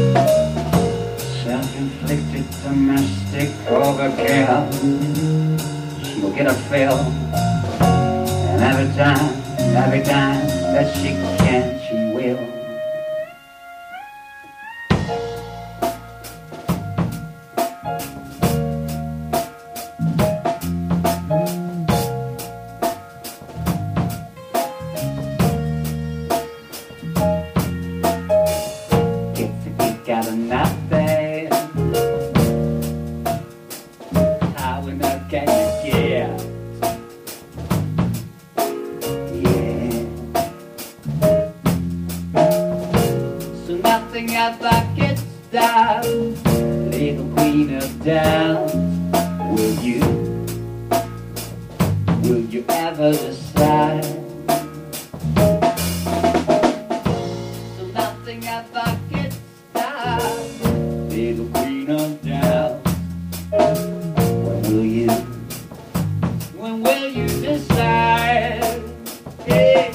Self-inflicted domestic overkill. She'll get a fill, and every time that she can, she will. Gets a kick out of nothing. How in the can you get? So nothing ever gets done, little queen of doubt. Will you ever decide? So nothing ever gets done, little queen of doubt. When will you decide? Yeah.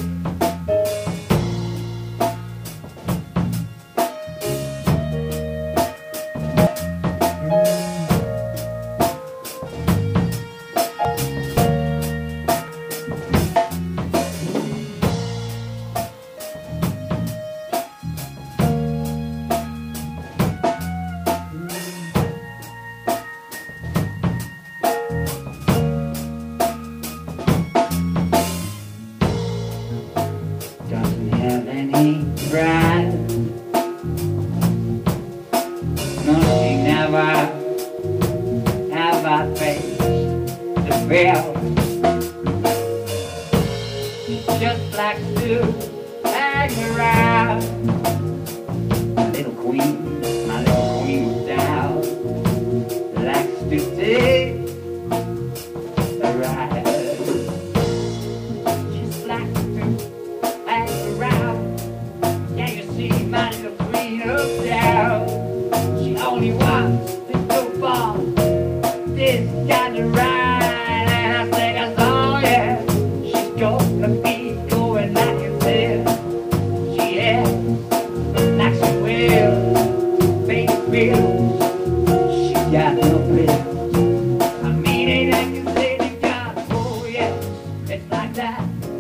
Doesn't have any pride. No, she never faced the bill. She just likes to hang around. My little queen was down. Likes to take a ride. Just likes to hang around. Yeah, you see, my little queen of down. She only wants to go far. This kind of ride, and I say that's all, yeah. She's gonna be going like you said. She is like she will, baby bills. She got no bills. I mean, ain't that you said you got? Oh yeah, it's like that.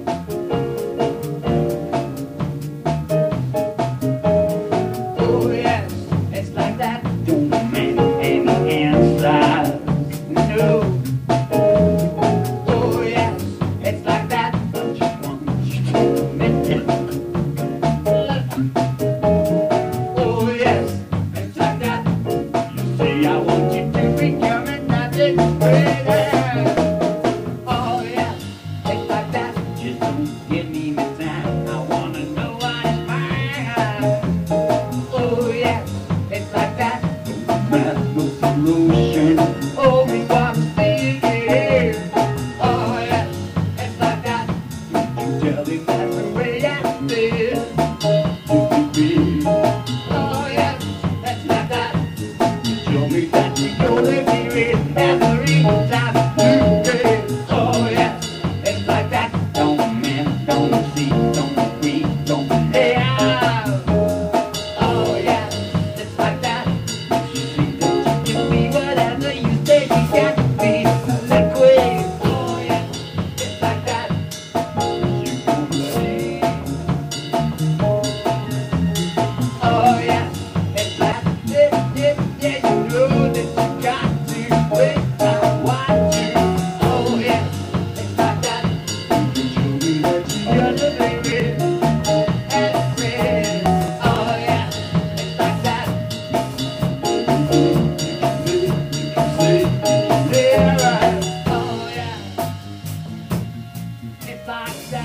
Oh yes, it's like that. Don't make any answer. No. Oh yes, it's like that. I just want you to admit it. Oh yes, it's like that. You say I want you to be coming out this way. Oh yes, it's like that. Just don't give me the time. I wanna know what is mine. Oh yes, it's like that. No solution. Oh, we want to see it. Oh yes, it's like that. You tell me that's the way I feel. Oh yes, it's like that. You tell me that you're gonna be with every time you get. Oh yes, it's like that. Don't man, don't see, don't breathe, don't lay out. Oh yes, it's like that. You see that you can be whatever you say you got to be. Liquid. Oh yes, it's like that. You gonna see. Oh yes, it's like yeah, you know that you got to wait. I want you. Oh yes, it's like that. You can show me that you got to baby. And friend. Oh yes, it's like that. You can say right. Oh yeah, it's like that.